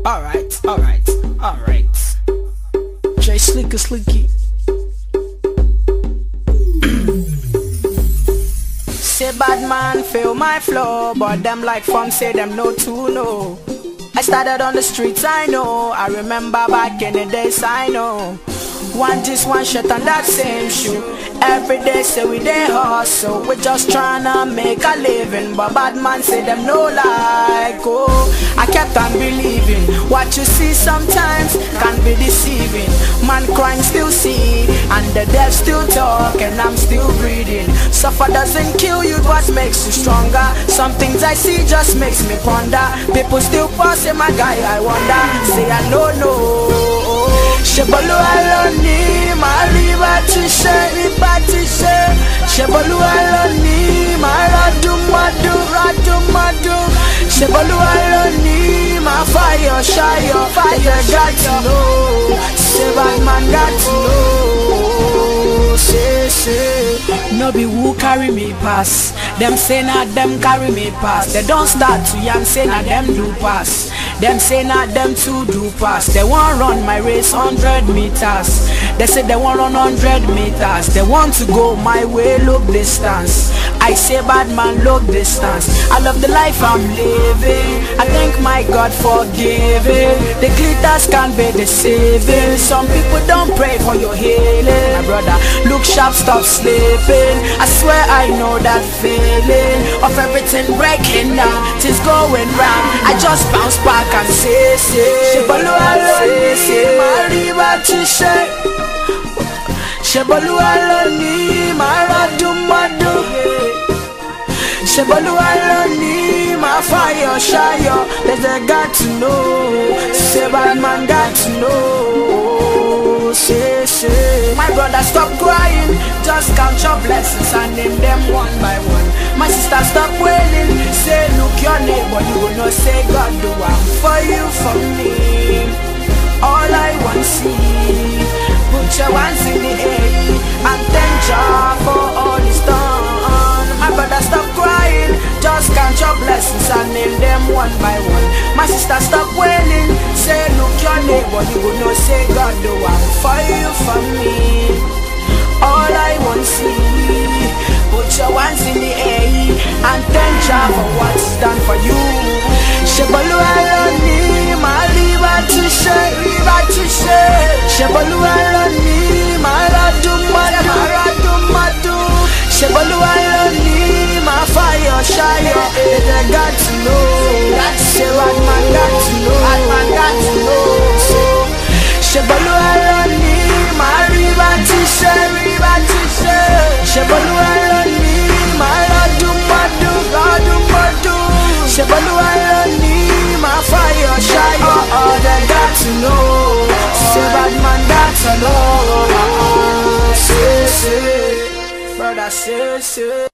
Alright. Jay Slicky. Say bad man feel my flow, but them like fun say them no to know. I started on the streets, I know. I remember back in the days, I know. One shirt and that same shoe. Every day say we dey hustle. We just tryna make a living, but bad man say them no like. Oh, I kept on believing. What you see sometimes can be deceiving. Man crying still see, and the dead still talk, and I'm still breathing. Suffer doesn't kill you, but makes you stronger. Some things I see just makes me ponder. People still pass, my guy, I wonder. Say I don't know. Shebolu aloni, maliba tishe, ipatishe. Shebolu aloni, radu madu. Shebolu aloni, my fire, fire got to know. Say bad man got to know. Say. No be who carry me pass. Them say not them carry me pass. They don't start to young, say not them do pass. Them say not them too do pass. They want run my race 100 meters. They say they want run 100 meters. They want to go my way, look distance. I say bad man, look distance. I love the life I'm living. I thank my God for giving. The glitters can be deceiving. Some people don't pray for your healing. My brother, look sharp, stop sleeping. I swear I know that feeling of everything breaking down, things going round. I just bounce back and say, Shebolu aloni, mariba tishe. Shebolu aloni, radu madu. Shebolu aloni, my fire, there's a got to know. Say bad man got to know. Say. My brother, stop crying. Just count your blessings and name them one by one. My sister, stop wailing. Say, look your neighbor, you will not say God do one for you, for me. All I want see. Put your hands in the air and thank God for all He's done. My brother, stop crying. Just count your blessings and name them one by one. My sister, stop wailing. Say, look your neighbor, you will not say God do one for you, for me. All I want see. Put your hands in the air and thank God for what's done for you. Shebolu aloni, maliba tishe. Shebolu aloni, radu madu. Shebolu aloni, my fire, they got to know. Say bad man got to know. Shebolu aloni, mariba tishe. Shebolu aloni, radu madu. Shebolu aloni, my fire, they got to know. Say bad man got to know. Say, brother, say.